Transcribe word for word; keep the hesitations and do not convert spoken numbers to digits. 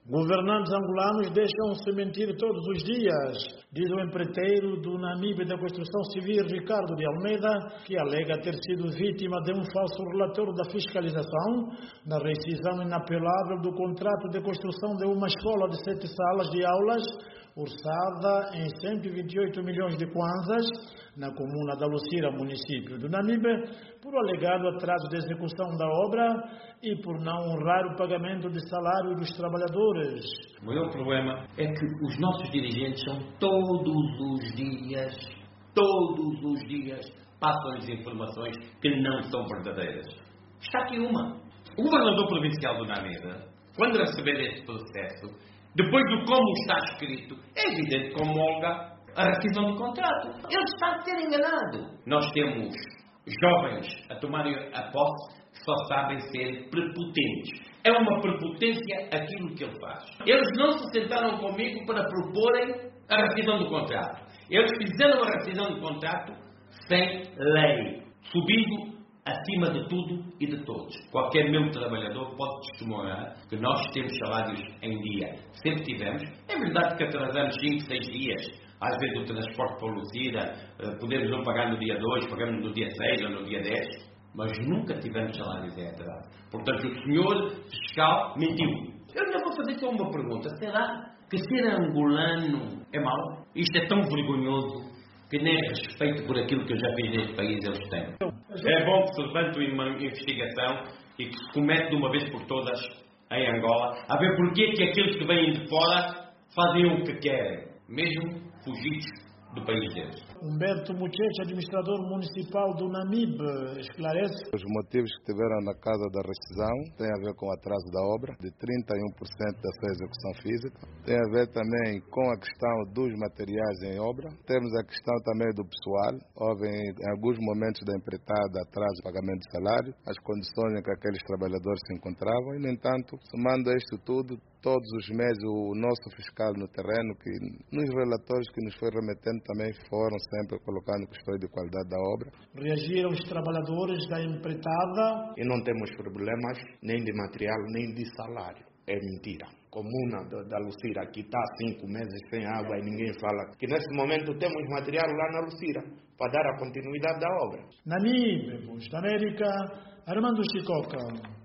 Governantes angolanos deixam-se mentir todos os dias, diz o empreiteiro do Namibe da Construção Civil, Ricardo de Almeida, que alega ter sido vítima de um falso relatório da fiscalização na rescisão inapelável do contrato de construção de uma escola de sete salas de aulas, orçada em cento e vinte e oito milhões de kwanzas, na comuna da Lucira, município do Namibe, por alegado atraso de execução da obra e por não honrar o pagamento de salário dos trabalhadores. O maior problema é que os nossos dirigentes são todos os dias, todos os dias, passam-lhes informações que não são verdadeiras. Está aqui uma. O governador provincial do Namibe, quando receber este processo, depois do como está escrito, é evidente que homologa a rescisão do contrato. Ele está a ser enganado. Nós temos jovens a tomarem a posse que só sabem ser prepotentes. É uma prepotência aquilo que ele faz. Eles não se sentaram comigo para proporem a rescisão do contrato. Eles fizeram a rescisão do contrato sem lei, subindo acima de tudo e de todos. Qualquer meu trabalhador pode testemunhar que nós temos salários em dia. Sempre tivemos. É verdade que atrasamos cinco, seis dias. Às vezes o transporte para Lucira, podemos não pagar no dia dois, pagamos no dia seis ou no dia dez. Mas nunca tivemos salários em atraso. Portanto, o senhor fiscal mentiu. Eu ainda vou fazer só uma pergunta. Será que ser angolano é mau? Isto é tão vergonhoso que nem respeito por aquilo que eu já fiz neste país eles têm. É bom que se levante uma investigação e que se comete de uma vez por todas em Angola, a ver porquê que aqueles que vêm de fora fazem o que querem, mesmo fugidos do país deles. Humberto Mucheche, administrador municipal do Namibe, esclarece. Os motivos que tiveram na causa da rescisão têm a ver com o atraso da obra, de trinta e um por cento da sua execução física. Tem a ver também com a questão dos materiais em obra. Temos a questão também do pessoal. Houve em alguns momentos da empreitada atraso no pagamento de salário, as condições em que aqueles trabalhadores se encontravam e, no entanto, somando a isto tudo, todos os meses o nosso fiscal no terreno, que nos relatórios que nos foi remetendo também foram sempre colocando questões de qualidade da obra. Reagiram os trabalhadores da empreitada. E não temos problemas nem de material, nem de salário. É mentira. Comuna da Lucira, que está há cinco meses sem água e ninguém fala que nesse momento temos material lá na Lucira para dar a continuidade da obra. Namibe, Voz da América, Armando Chicoca.